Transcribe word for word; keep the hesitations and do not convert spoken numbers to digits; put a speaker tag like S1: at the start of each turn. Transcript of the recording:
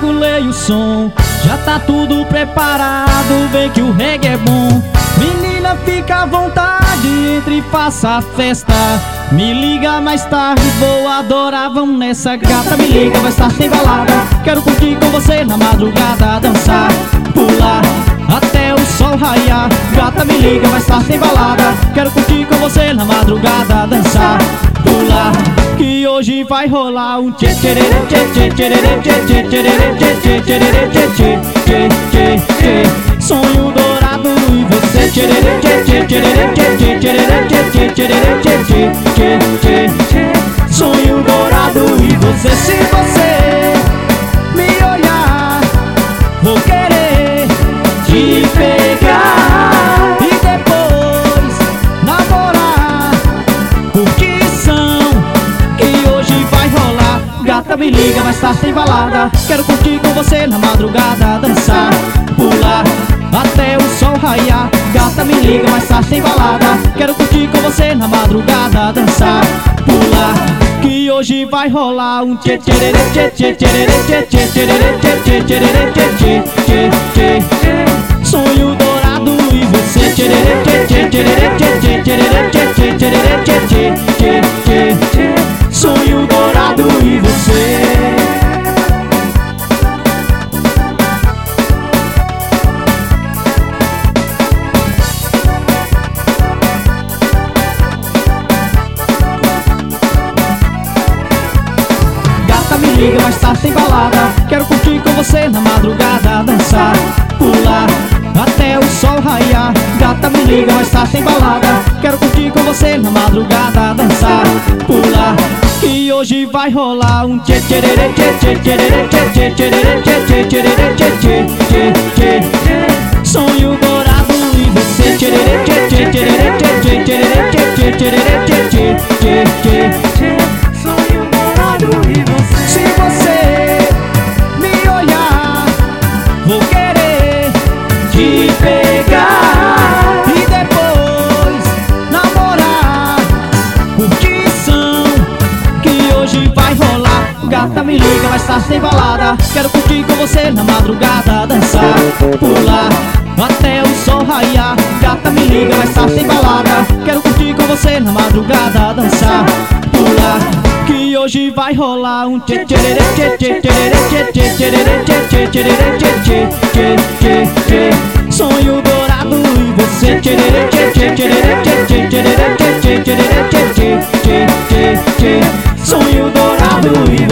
S1: regulei o som, já tá tudo preparado, vem que o reggae é bom. Menina, fica à vontade, entre e faça a festa. Me liga mais tarde, vou adorar, vamos nessa. Gata, me liga, vai estar sem balada. Quero curtir com você na madrugada, dançar, pular até o sol raiar. Gata, me liga, vai estar sem balada. Quero curtir com você na madrugada, dançar, pular, que hoje vai rolar um tchê tchê tchê tchê tchê tchê tchê tchê tchê tchê tchê tchê. Sonho dourado e você tchê tchê tchê tchê tchê tchê tchê tchê tchê tchê. Sonho dourado e você, se você me olhar, vou querer te pegar e depois namorar. Curtição que hoje vai rolar. Gata, me liga, vai estar sem balada. Quero curtir com você na madrugada, dançar, pular até o sol raiar. Gata, me liga, vai estar sem balada. Quero curtir com você na madrugada, dançar, pular, que hoje vai rolar um tchê tchê tchê tchê tchê tchê tchê tchê tchê tchê tchê. Sonho dourado e você tchê tchê tchê tchê tchê tchê tchê tchê tchê. Sonho dourado e você. Me liga, vai estar sem balada. Quero curtir com você na madrugada, dançar, pular até o sol raiar. Gata, me liga, vai estar sem balada. Quero curtir com você na madrugada, dançar, pular, que hoje vai rolar um tchê tchê tchê tchê tchê tchê tchê tchê tchê tchê tchê. Sonho dourado e você tchê tchê tchê tchê tchê tchê tchê tchê tchê. Sonho dourado e você. Se você me olhar, vou querer te pegar e depois namorar. Curtição que hoje vai rolar. Gata, me liga, vai estar sem balada. Quero curtir com você na madrugada, dançar, pular até o sol raiar. Gata, me liga, vai estar sem balada. Quero curtir com você na madrugada, dançar, pular, que hoje vai rolar um tchê tchê tchê tchê tchê tchê tchê tchê tchê tchê tchê. Sonho dourado e você tchê tchê tchê tchê tchê tchê tchê tchê tchê tchê. Sonho dourado e